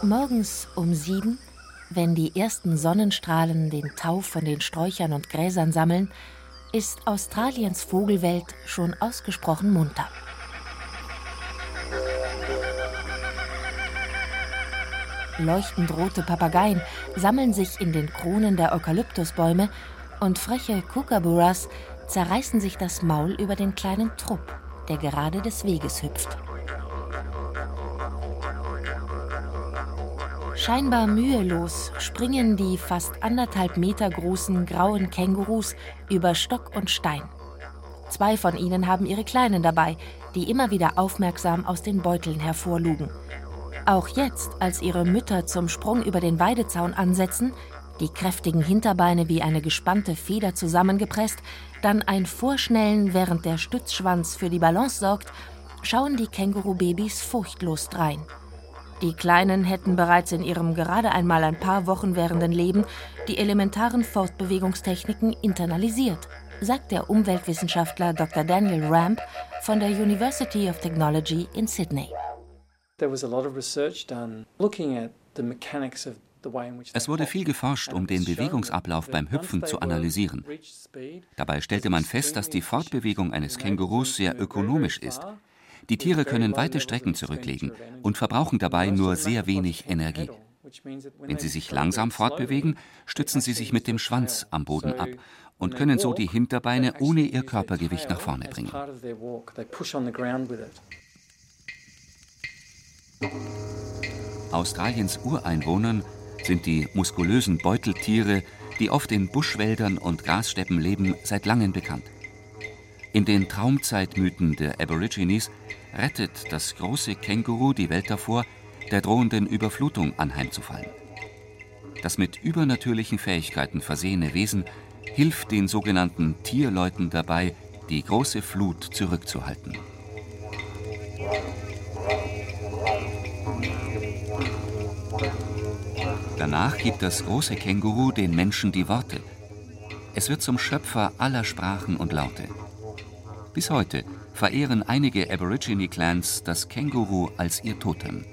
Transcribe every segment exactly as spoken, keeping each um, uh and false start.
Morgens um sieben, wenn die ersten Sonnenstrahlen den Tau von den Sträuchern und Gräsern sammeln, ist Australiens Vogelwelt schon ausgesprochen munter. Leuchtend rote Papageien sammeln sich in den Kronen der Eukalyptusbäume und freche Kookaburras zerreißen sich das Maul über den kleinen Trupp, der gerade des Weges hüpft. Scheinbar mühelos springen die fast anderthalb Meter großen grauen Kängurus über Stock und Stein. Zwei von ihnen haben ihre Kleinen dabei, die immer wieder aufmerksam aus den Beuteln hervorlugen. Auch jetzt, als ihre Mütter zum Sprung über den Weidezaun ansetzen, die kräftigen Hinterbeine wie eine gespannte Feder zusammengepresst, dann ein Vorschnellen, während der Stützschwanz für die Balance sorgt, schauen die Kängurubabys furchtlos drein. Die Kleinen hätten bereits in ihrem gerade einmal ein paar Wochen währenden Leben die elementaren Fortbewegungstechniken internalisiert, sagt der Umweltwissenschaftler Doktor Daniel Ramp von der University of Technology in Sydney. Es wurde viel geforscht, um den Bewegungsablauf beim Hüpfen zu analysieren. Dabei stellte man fest, dass die Fortbewegung eines Kängurus sehr ökonomisch ist. Die Tiere können weite Strecken zurücklegen und verbrauchen dabei nur sehr wenig Energie. Wenn sie sich langsam fortbewegen, stützen sie sich mit dem Schwanz am Boden ab und können so die Hinterbeine ohne ihr Körpergewicht nach vorne bringen. Australiens Ureinwohnern sind die muskulösen Beuteltiere, die oft in Buschwäldern und Grassteppen leben, seit langem bekannt. In den Traumzeitmythen der Aborigines rettet das große Känguru die Welt davor, der drohenden Überflutung anheimzufallen. Das mit übernatürlichen Fähigkeiten versehene Wesen hilft den sogenannten Tierleuten dabei, die große Flut zurückzuhalten. Danach gibt das große Känguru den Menschen die Worte. Es wird zum Schöpfer aller Sprachen und Laute. Bis heute verehren einige Aborigine-Clans das Känguru als ihr Totem.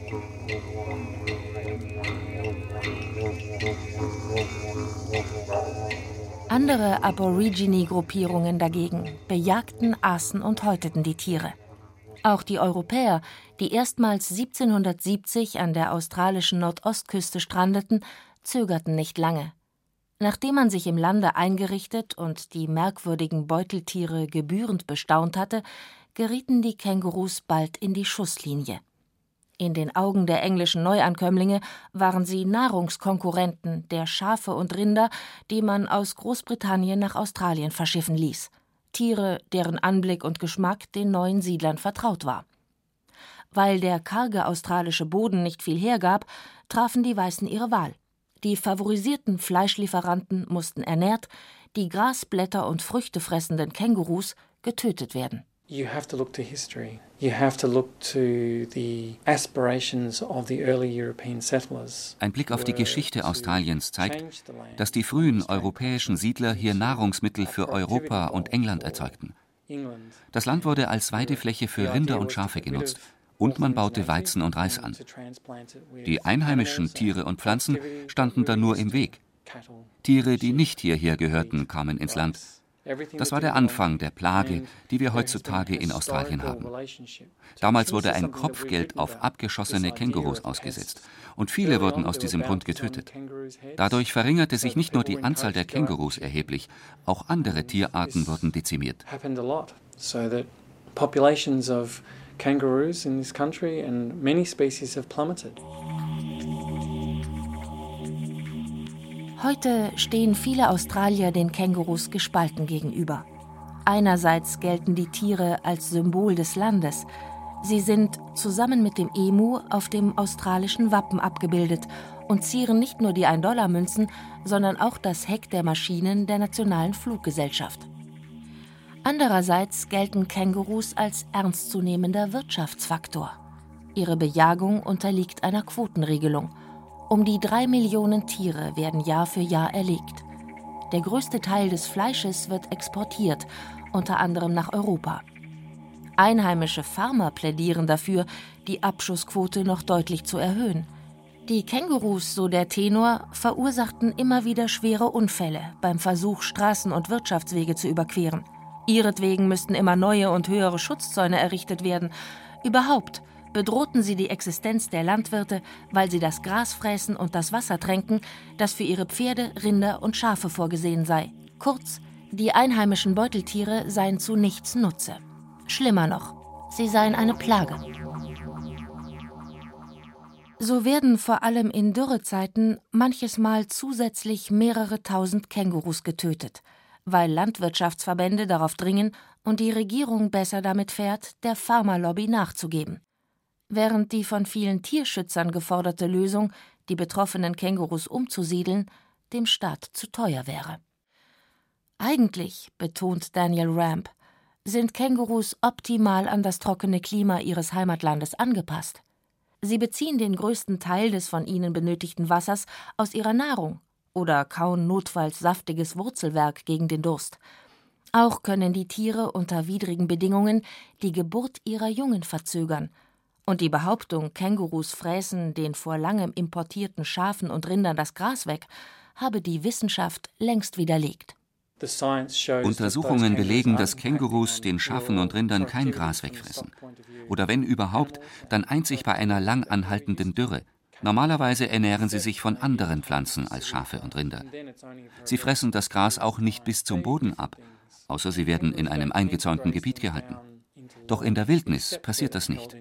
Andere Aborigine-Gruppierungen dagegen bejagten, aßen und häuteten die Tiere. Auch die Europäer, die erstmals siebzehnhundertsiebzig an der australischen Nordostküste strandeten, zögerten nicht lange. Nachdem man sich im Lande eingerichtet und die merkwürdigen Beuteltiere gebührend bestaunt hatte, gerieten die Kängurus bald in die Schusslinie. In den Augen der englischen Neuankömmlinge waren sie Nahrungskonkurrenten der Schafe und Rinder, die man aus Großbritannien nach Australien verschiffen ließ. Tiere, deren Anblick und Geschmack den neuen Siedlern vertraut war. Weil der karge australische Boden nicht viel hergab, trafen die Weißen ihre Wahl. Die favorisierten Fleischlieferanten mussten ernährt, die Grasblätter und Früchte fressenden Kängurus getötet werden. You have to look to history. You have to look to the aspirations of the early European settlers. Ein Blick auf die Geschichte Australiens zeigt, dass die frühen europäischen Siedler hier Nahrungsmittel für Europa und England erzeugten. Das Land wurde als Weidefläche für Rinder und Schafe genutzt. Und man baute Weizen und Reis an. Die einheimischen Tiere und Pflanzen standen da nur im Weg. Tiere, die nicht hierher gehörten, kamen ins Land. Das war der Anfang der Plage, die wir heutzutage in Australien haben. Damals wurde ein Kopfgeld auf abgeschossene Kängurus ausgesetzt. Und viele wurden aus diesem Grund getötet. Dadurch verringerte sich nicht nur die Anzahl der Kängurus erheblich, auch andere Tierarten wurden dezimiert. Populations of kangaroos in this country and many species have plummeted. Heute stehen viele Australier den Kängurus gespalten gegenüber. Einerseits gelten die Tiere als Symbol des Landes. Sie sind zusammen mit dem Emu auf dem australischen Wappen abgebildet und zieren nicht nur die ein-Dollar-Münzen, sondern auch das Heck der Maschinen der Nationalen Fluggesellschaft. Andererseits gelten Kängurus als ernstzunehmender Wirtschaftsfaktor. Ihre Bejagung unterliegt einer Quotenregelung. Um die drei Millionen Tiere werden Jahr für Jahr erlegt. Der größte Teil des Fleisches wird exportiert, unter anderem nach Europa. Einheimische Farmer plädieren dafür, die Abschussquote noch deutlich zu erhöhen. Die Kängurus, so der Tenor, verursachten immer wieder schwere Unfälle beim Versuch, Straßen und Wirtschaftswege zu überqueren. Ihretwegen müssten immer neue und höhere Schutzzäune errichtet werden. Überhaupt bedrohten sie die Existenz der Landwirte, weil sie das Gras fräßen und das Wasser tränken, das für ihre Pferde, Rinder und Schafe vorgesehen sei. Kurz, die einheimischen Beuteltiere seien zu nichts Nutze. Schlimmer noch, sie seien eine Plage. So werden vor allem in Dürrezeiten manches Mal zusätzlich mehrere tausend Kängurus getötet, weil Landwirtschaftsverbände darauf dringen und die Regierung besser damit fährt, der Pharmalobby nachzugeben. Während die von vielen Tierschützern geforderte Lösung, die betroffenen Kängurus umzusiedeln, dem Staat zu teuer wäre. Eigentlich, betont Daniel Ramp, sind Kängurus optimal an das trockene Klima ihres Heimatlandes angepasst. Sie beziehen den größten Teil des von ihnen benötigten Wassers aus ihrer Nahrung oder kauen notfalls saftiges Wurzelwerk gegen den Durst. Auch können die Tiere unter widrigen Bedingungen die Geburt ihrer Jungen verzögern. Und die Behauptung, Kängurus fräßen den vor langem importierten Schafen und Rindern das Gras weg, habe die Wissenschaft längst widerlegt. Untersuchungen belegen, dass Kängurus den Schafen und Rindern kein Gras wegfressen. Oder wenn überhaupt, dann einzig bei einer lang anhaltenden Dürre. Normalerweise ernähren sie sich von anderen Pflanzen als Schafe und Rinder. Sie fressen das Gras auch nicht bis zum Boden ab, außer sie werden in einem eingezäunten Gebiet gehalten. Doch in der Wildnis passiert das nicht.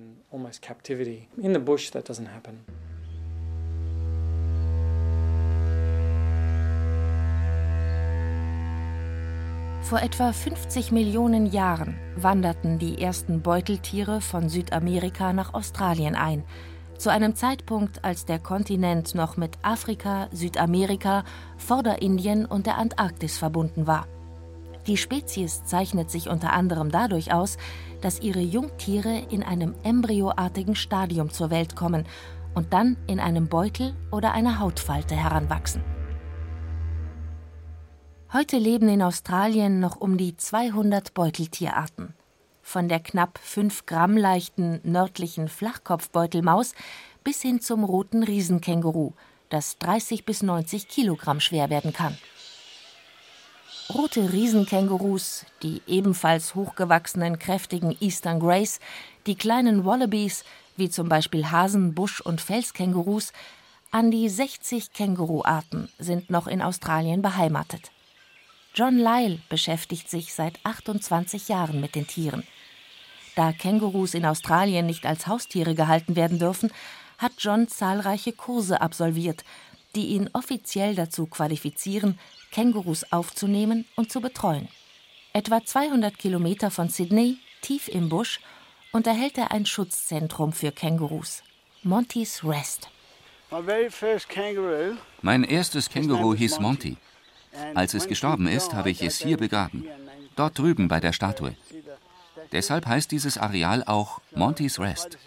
Vor etwa fünfzig Millionen Jahren wanderten die ersten Beuteltiere von Südamerika nach Australien ein, zu einem Zeitpunkt, als der Kontinent noch mit Afrika, Südamerika, Vorderindien und der Antarktis verbunden war. Die Spezies zeichnet sich unter anderem dadurch aus, dass ihre Jungtiere in einem embryoartigen Stadium zur Welt kommen und dann in einem Beutel oder einer Hautfalte heranwachsen. Heute leben in Australien noch um die zweihundert Beuteltierarten. Von der knapp fünf Gramm leichten nördlichen Flachkopfbeutelmaus bis hin zum roten Riesenkänguru, das dreißig bis neunzig Kilogramm schwer werden kann. Rote Riesenkängurus, die ebenfalls hochgewachsenen, kräftigen Eastern Greys, die kleinen Wallabies, wie zum Beispiel Hasen-, Busch- und Felskängurus, an die sechzig Känguruarten sind noch in Australien beheimatet. John Lyle beschäftigt sich seit achtundzwanzig Jahren mit den Tieren. Da Kängurus in Australien nicht als Haustiere gehalten werden dürfen, hat John zahlreiche Kurse absolviert, die ihn offiziell dazu qualifizieren, Kängurus aufzunehmen und zu betreuen. Etwa zweihundert Kilometer von Sydney, tief im Busch, unterhält er ein Schutzzentrum für Kängurus, Monty's Rest. Mein erstes Känguru hieß Monty. Als es gestorben ist, habe ich es hier begraben, dort drüben bei der Statue. Deshalb heißt dieses Areal auch Monty's Rest.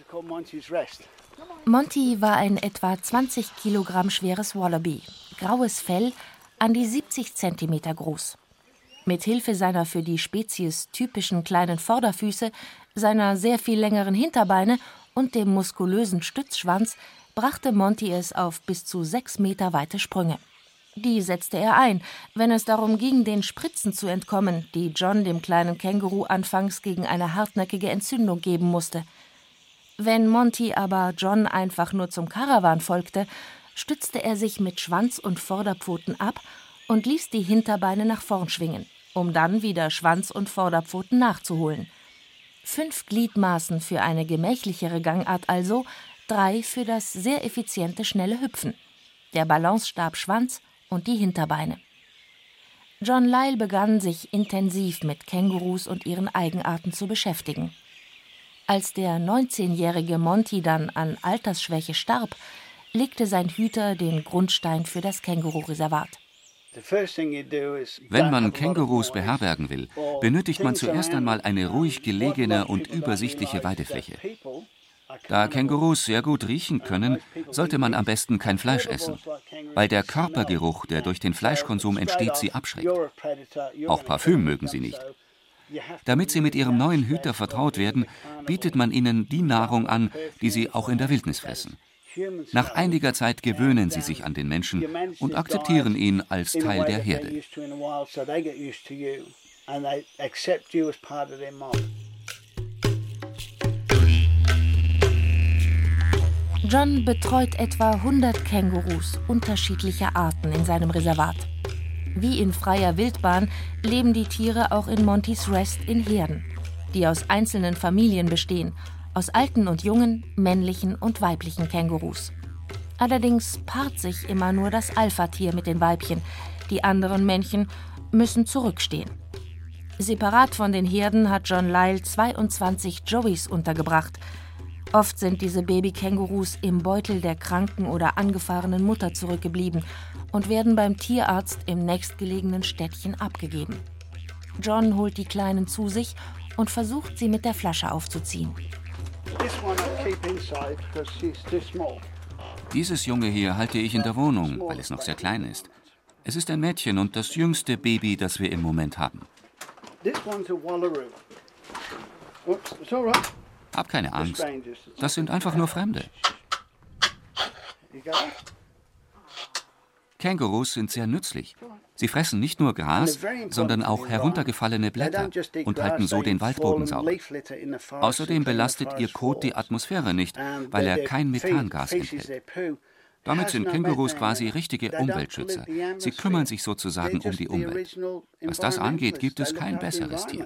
Monty war ein etwa zwanzig Kilogramm schweres Wallaby, graues Fell, an die siebzig Zentimeter groß. Mit Hilfe seiner für die Spezies typischen kleinen Vorderfüße, seiner sehr viel längeren Hinterbeine und dem muskulösen Stützschwanz brachte Monty es auf bis zu sechs Meter weite Sprünge. Die setzte er ein, wenn es darum ging, den Spritzen zu entkommen, die John dem kleinen Känguru anfangs gegen eine hartnäckige Entzündung geben musste. Wenn Monty aber John einfach nur zum Karawan folgte, stützte er sich mit Schwanz und Vorderpfoten ab und ließ die Hinterbeine nach vorn schwingen, um dann wieder Schwanz und Vorderpfoten nachzuholen. Fünf Gliedmaßen für eine gemächlichere Gangart also, drei für das sehr effiziente, schnelle Hüpfen. Der Balancestab Schwanz und die Hinterbeine. John Lyle begann, sich intensiv mit Kängurus und ihren Eigenarten zu beschäftigen. Als der neunzehnjährige Monty dann an Altersschwäche starb, legte sein Hüter den Grundstein für das Kängurureservat. Wenn man Kängurus beherbergen will, benötigt man zuerst einmal eine ruhig gelegene und übersichtliche Weidefläche. Da Kängurus sehr gut riechen können, sollte man am besten kein Fleisch essen, weil der Körpergeruch, der durch den Fleischkonsum entsteht, sie abschreckt. Auch Parfüm mögen sie nicht. Damit sie mit ihrem neuen Hüter vertraut werden, bietet man ihnen die Nahrung an, die sie auch in der Wildnis fressen. Nach einiger Zeit gewöhnen sie sich an den Menschen und akzeptieren ihn als Teil der Herde. John betreut etwa hundert Kängurus unterschiedlicher Arten in seinem Reservat. Wie in freier Wildbahn leben die Tiere auch in Monty's Rest in Herden, die aus einzelnen Familien bestehen, aus alten und jungen, männlichen und weiblichen Kängurus. Allerdings paart sich immer nur das Alpha-Tier mit den Weibchen. Die anderen Männchen müssen zurückstehen. Separat von den Herden hat John Lyle zweiundzwanzig Joeys untergebracht. Oft sind diese Babykängurus im Beutel der kranken oder angefahrenen Mutter zurückgeblieben und werden beim Tierarzt im nächstgelegenen Städtchen abgegeben. John holt die Kleinen zu sich und versucht, sie mit der Flasche aufzuziehen. Dieses Junge hier halte ich in der Wohnung, weil es noch sehr klein ist. Es ist ein Mädchen und das jüngste Baby, das wir im Moment haben. Hab keine Angst. Das sind einfach nur Fremde. Kängurus sind sehr nützlich. Sie fressen nicht nur Gras, sondern auch heruntergefallene Blätter und halten so den Waldboden sauber. Außerdem belastet ihr Kot die Atmosphäre nicht, weil er kein Methangas enthält. Damit sind Kängurus quasi richtige Umweltschützer. Sie kümmern sich sozusagen um die Umwelt. Was das angeht, gibt es kein besseres Tier.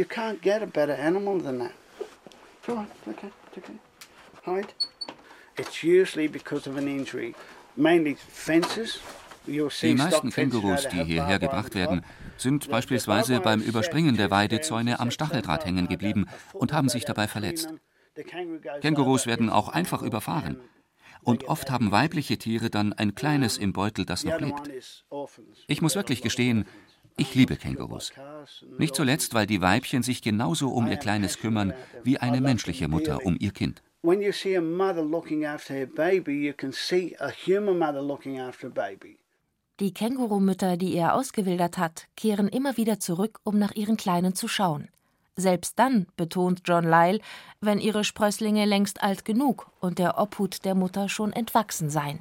Die meisten Kängurus, die hierher gebracht werden, sind beispielsweise beim Überspringen der Weidezäune am Stacheldraht hängen geblieben und haben sich dabei verletzt. Kängurus werden auch einfach überfahren. Und oft haben weibliche Tiere dann ein kleines im Beutel, das noch lebt. Ich muss wirklich gestehen, ich liebe Kängurus. Nicht zuletzt, weil die Weibchen sich genauso um ihr Kleines kümmern wie eine menschliche Mutter um ihr Kind. Die Kängurumütter, die er ausgewildert hat, kehren immer wieder zurück, um nach ihren Kleinen zu schauen. Selbst dann, betont John Lyle, wenn ihre Sprösslinge längst alt genug und der Obhut der Mutter schon entwachsen seien.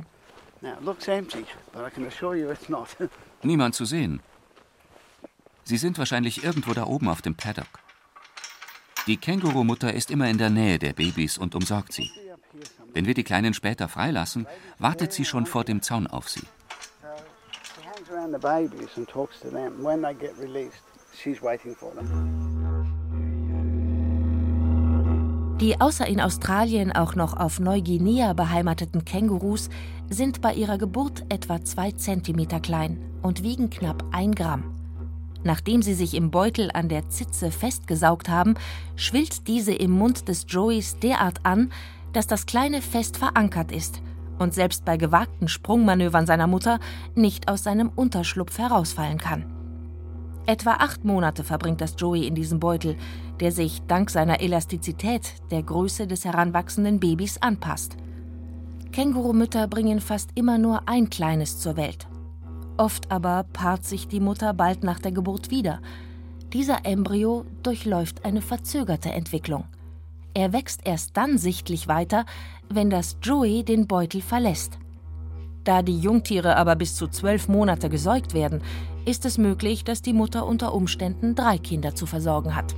Niemand zu sehen. Sie sind wahrscheinlich irgendwo da oben auf dem Paddock. Die Kängurumutter ist immer in der Nähe der Babys und umsorgt sie. Wenn wir die Kleinen später freilassen, wartet sie schon vor dem Zaun auf sie. Die außer in Australien auch noch auf Neuguinea beheimateten Kängurus sind bei ihrer Geburt etwa zwei Zentimeter klein und wiegen knapp ein Gramm. Nachdem sie sich im Beutel an der Zitze festgesaugt haben, schwillt diese im Mund des Joeys derart an, dass das Kleine fest verankert ist und selbst bei gewagten Sprungmanövern seiner Mutter nicht aus seinem Unterschlupf herausfallen kann. Etwa acht Monate verbringt das Joey in diesem Beutel, der sich dank seiner Elastizität der Größe des heranwachsenden Babys anpasst. Kängurumütter bringen fast immer nur ein Kleines zur Welt. Oft aber paart sich die Mutter bald nach der Geburt wieder. Dieser Embryo durchläuft eine verzögerte Entwicklung. Er wächst erst dann sichtlich weiter, wenn das Joey den Beutel verlässt. Da die Jungtiere aber bis zu zwölf Monate gesäugt werden, ist es möglich, dass die Mutter unter Umständen drei Kinder zu versorgen hat.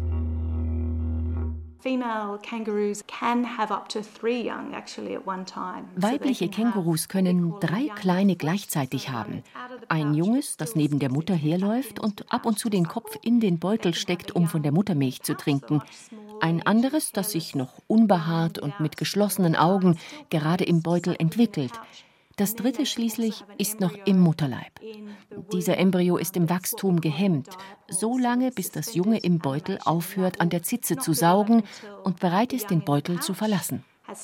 Weibliche Kängurus können drei kleine gleichzeitig haben. Ein Junges, das neben der Mutter herläuft und ab und zu den Kopf in den Beutel steckt, um von der Muttermilch zu trinken. Ein anderes, das sich noch unbehaart und mit geschlossenen Augen gerade im Beutel entwickelt. Das dritte schließlich ist noch im Mutterleib. Dieser Embryo ist im Wachstum gehemmt, so lange, bis das Junge im Beutel aufhört, an der Zitze zu saugen und bereit ist, den Beutel zu verlassen.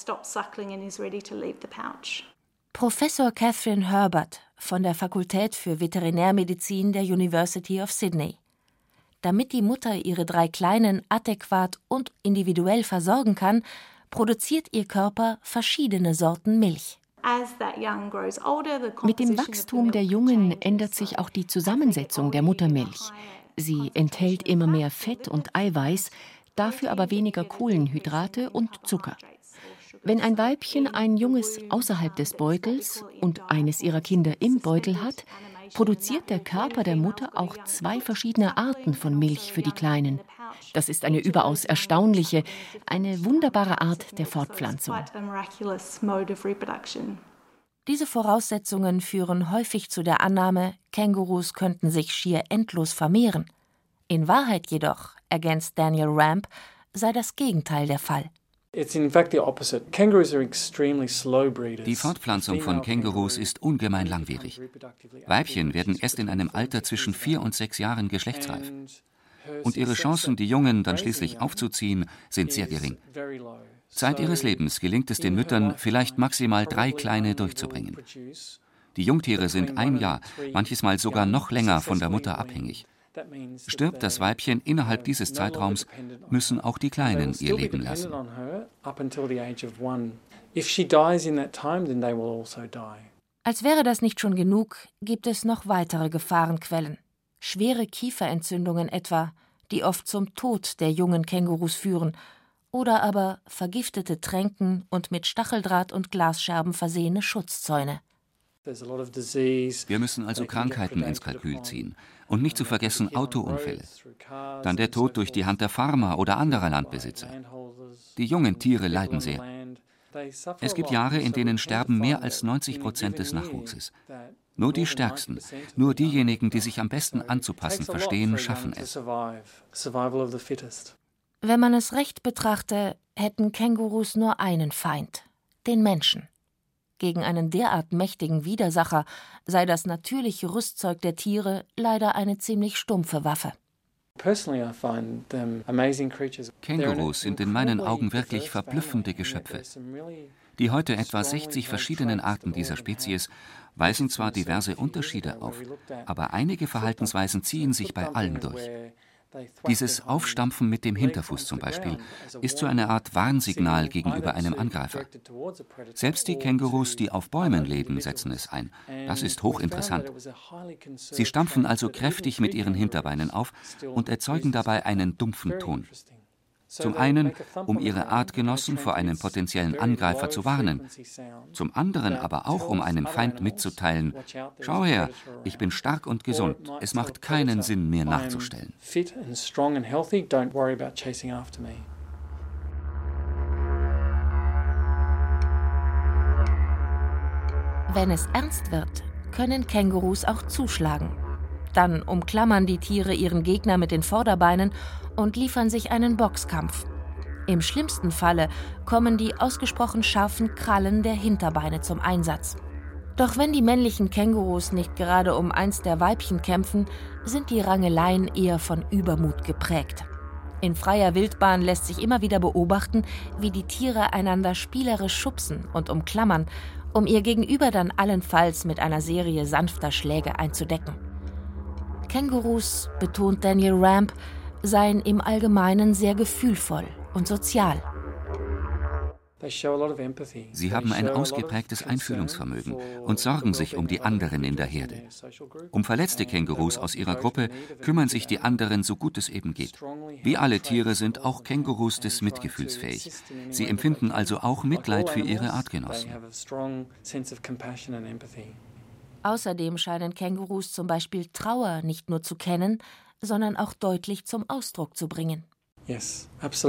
Professor Catherine Herbert von der Fakultät für Veterinärmedizin der University of Sydney. Damit die Mutter ihre drei Kleinen adäquat und individuell versorgen kann, produziert ihr Körper verschiedene Sorten Milch. Mit dem Wachstum der Jungen ändert sich auch die Zusammensetzung der Muttermilch. Sie enthält immer mehr Fett und Eiweiß, dafür aber weniger Kohlenhydrate und Zucker. Wenn ein Weibchen ein Junges außerhalb des Beutels und eines ihrer Kinder im Beutel hat, produziert der Körper der Mutter auch zwei verschiedene Arten von Milch für die Kleinen. Das ist eine überaus erstaunliche, eine wunderbare Art der Fortpflanzung. Diese Voraussetzungen führen häufig zu der Annahme, Kängurus könnten sich schier endlos vermehren. In Wahrheit jedoch, ergänzt Daniel Ramp, sei das Gegenteil der Fall. Die Fortpflanzung von Kängurus ist ungemein langwierig. Weibchen werden erst in einem Alter zwischen vier und sechs Jahren geschlechtsreif. Und ihre Chancen, die Jungen dann schließlich aufzuziehen, sind sehr gering. Zeit ihres Lebens gelingt es den Müttern, vielleicht maximal drei Kleine durchzubringen. Die Jungtiere sind ein Jahr, manches Mal sogar noch länger von der Mutter abhängig. Stirbt das Weibchen innerhalb dieses Zeitraums, müssen auch die Kleinen ihr Leben lassen. Als wäre das nicht schon genug, gibt es noch weitere Gefahrenquellen. Schwere Kieferentzündungen etwa, die oft zum Tod der jungen Kängurus führen, oder aber vergiftete Tränken und mit Stacheldraht und Glasscherben versehene Schutzzäune. Wir müssen also Krankheiten ins Kalkül ziehen. Und nicht zu vergessen Autounfälle. Dann der Tod durch die Hand der Farmer oder anderer Landbesitzer. Die jungen Tiere leiden sehr. Es gibt Jahre, in denen sterben mehr als neunzig Prozent des Nachwuchses. Nur die Stärksten, nur diejenigen, die sich am besten anzupassen verstehen, schaffen es. Wenn man es recht betrachte, hätten Kängurus nur einen Feind, den Menschen. Gegen einen derart mächtigen Widersacher sei das natürliche Rüstzeug der Tiere leider eine ziemlich stumpfe Waffe. Kängurus sind in meinen Augen wirklich verblüffende Geschöpfe. Die heute etwa sechzig verschiedenen Arten dieser Spezies weisen zwar diverse Unterschiede auf, aber einige Verhaltensweisen ziehen sich bei allen durch. Dieses Aufstampfen mit dem Hinterfuß zum Beispiel ist so eine Art Warnsignal gegenüber einem Angreifer. Selbst die Kängurus, die auf Bäumen leben, setzen es ein. Das ist hochinteressant. Sie stampfen also kräftig mit ihren Hinterbeinen auf und erzeugen dabei einen dumpfen Ton. Zum einen, um ihre Artgenossen vor einem potenziellen Angreifer zu warnen, zum anderen aber auch, um einem Feind mitzuteilen: Schau her, ich bin stark und gesund, es macht keinen Sinn, mir nachzustellen. Wenn es ernst wird, können Kängurus auch zuschlagen. Dann umklammern die Tiere ihren Gegner mit den Vorderbeinen und liefern sich einen Boxkampf. Im schlimmsten Falle kommen die ausgesprochen scharfen Krallen der Hinterbeine zum Einsatz. Doch wenn die männlichen Kängurus nicht gerade um eins der Weibchen kämpfen, sind die Rangeleien eher von Übermut geprägt. In freier Wildbahn lässt sich immer wieder beobachten, wie die Tiere einander spielerisch schubsen und umklammern, um ihr Gegenüber dann allenfalls mit einer Serie sanfter Schläge einzudecken. Kängurus, betont Daniel Ramp, seien im Allgemeinen sehr gefühlvoll und sozial. Sie haben ein ausgeprägtes Einfühlungsvermögen und sorgen sich um die anderen in der Herde. Um verletzte Kängurus aus ihrer Gruppe kümmern sich die anderen, so gut es eben geht. Wie alle Tiere sind auch Kängurus des Mitgefühls fähig. Sie empfinden also auch Mitleid für ihre Artgenossen. Außerdem scheinen Kängurus zum Beispiel Trauer nicht nur zu kennen, sondern auch deutlich zum Ausdruck zu bringen. Ganz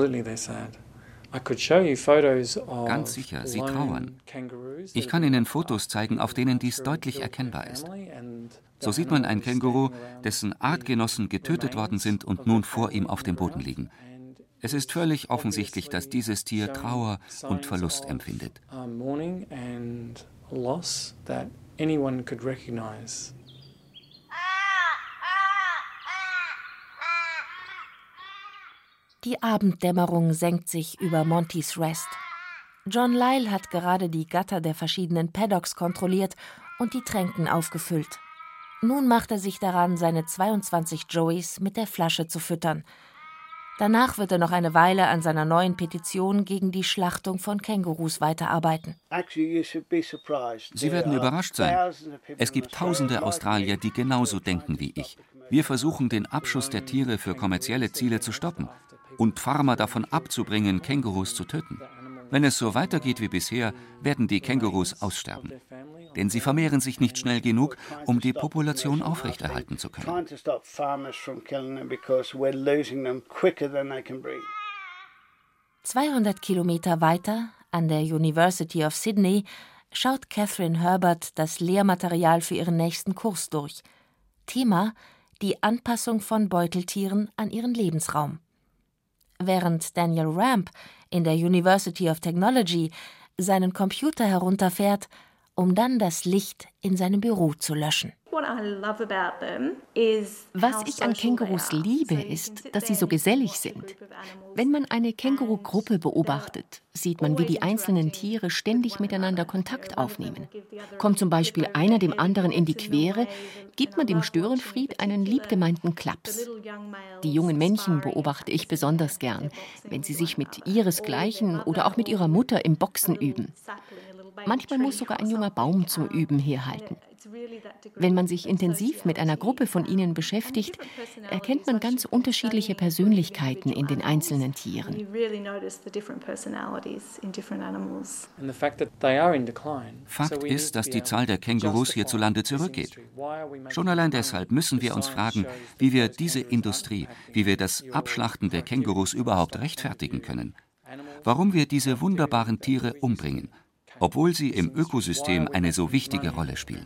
sicher, sie trauern. Ich kann Ihnen Fotos zeigen, auf denen dies deutlich erkennbar ist. So sieht man ein Känguru, dessen Artgenossen getötet worden sind und nun vor ihm auf dem Boden liegen. Es ist völlig offensichtlich, dass dieses Tier Trauer und Verlust empfindet. Anyone could recognize. Die Abenddämmerung senkt sich über Montys Rest. John Lyle hat gerade die Gatter der verschiedenen Paddocks kontrolliert und die Tränken aufgefüllt. Nun macht er sich daran, seine zweiundzwanzig Joeys mit der Flasche zu füttern. Danach wird er noch eine Weile an seiner neuen Petition gegen die Schlachtung von Kängurus weiterarbeiten. Sie werden überrascht sein. Es gibt tausende Australier, die genauso denken wie ich. Wir versuchen, den Abschuss der Tiere für kommerzielle Ziele zu stoppen und Farmer davon abzubringen, Kängurus zu töten. Wenn es so weitergeht wie bisher, werden die Kängurus aussterben. Denn sie vermehren sich nicht schnell genug, um die Population aufrechterhalten zu können. zweihundert Kilometer weiter, an der University of Sydney, schaut Catherine Herbert das Lehrmaterial für ihren nächsten Kurs durch. Thema: die Anpassung von Beuteltieren an ihren Lebensraum. Während Daniel Ramp in der University of Technology seinen Computer herunterfährt, um dann das Licht in seinem Büro zu löschen. Was ich an Kängurus liebe, ist, dass sie so gesellig sind. Wenn man eine Kängurugruppe beobachtet, sieht man, wie die einzelnen Tiere ständig miteinander Kontakt aufnehmen. Kommt zum Beispiel einer dem anderen in die Quere, gibt man dem Störenfried einen liebgemeinten Klaps. Die jungen Männchen beobachte ich besonders gern, wenn sie sich mit ihresgleichen oder auch mit ihrer Mutter im Boxen üben. Manchmal muss sogar ein junger Baum zum Üben herhalten. Wenn man sich intensiv mit einer Gruppe von ihnen beschäftigt, erkennt man ganz unterschiedliche Persönlichkeiten in den einzelnen Tieren. Fakt ist, dass die Zahl der Kängurus hierzulande zurückgeht. Schon allein deshalb müssen wir uns fragen, wie wir diese Industrie, wie wir das Abschlachten der Kängurus überhaupt rechtfertigen können. Warum wir diese wunderbaren Tiere umbringen, obwohl sie im Ökosystem eine so wichtige Rolle spielen.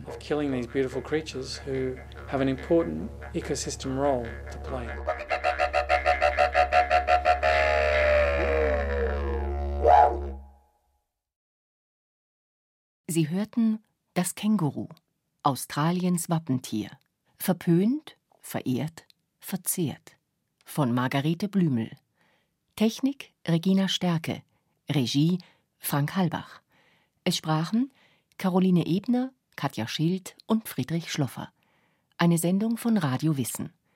Sie hörten Das Känguru, Australiens Wappentier. Verpönt, verehrt, verzehrt. Von Margarete Blümel. Technik Regina Stärke. Regie Frank Halbach. Es sprachen Caroline Ebner, Katja Schild und Friedrich Schloffer. Eine Sendung von Radio Wissen.